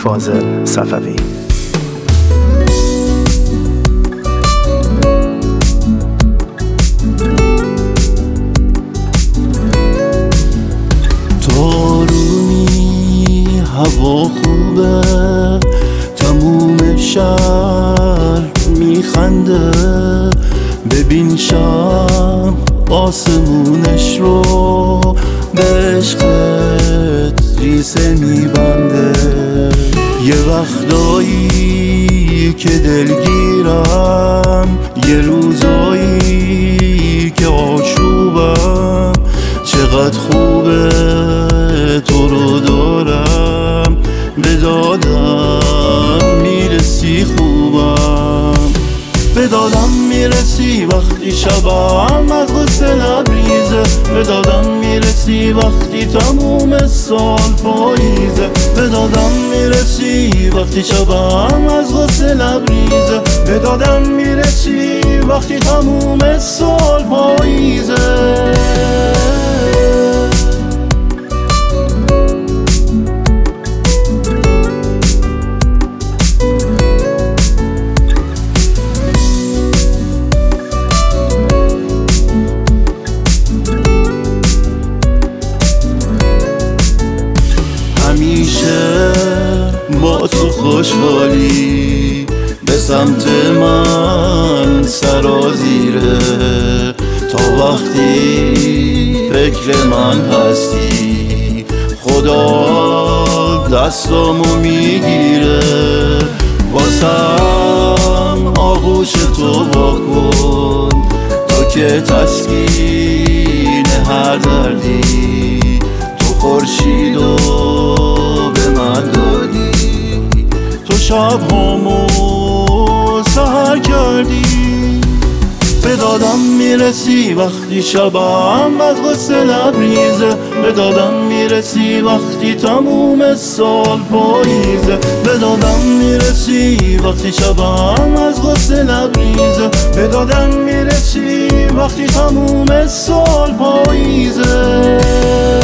فاضل صفوی. تارونی هوا خوبه، تموم شهر میخنده، ببین شب آسمونش رو به عشقت ریسه میبنده. یه وقتایی که دلگیرم، یه روزایی که آشوبم، چقدر خوبه تو رو دارم، به دادم میرسی خوبم، به دادم میرسی وقتی شبم از غصه لبریزه، به دادم میرسی وقتی تموم سال پاییزه، به دادم میرسی وقتی شبم از غصه لبریزه، به دادم میرسی وقتی تموم سال پاییزه. همیشه با تو خوشحالی به سمت من سرازیره، تا وقتی فکر من هستی خدا دستامو میگیره، واسم آغوش تو واکن تو که تسکین هر دردی، تو خورشیدو به من دادی، تو شب همو سحر کردی، به دادم میرسی وقتی شبم از غصه لبریزه، به دادم میرسی وقتی تموم سال پاییزه، به دادم میرسی وقتی شبم از غصه لبریزه، به دادم میرسی وقتی تموم سال پاییزه.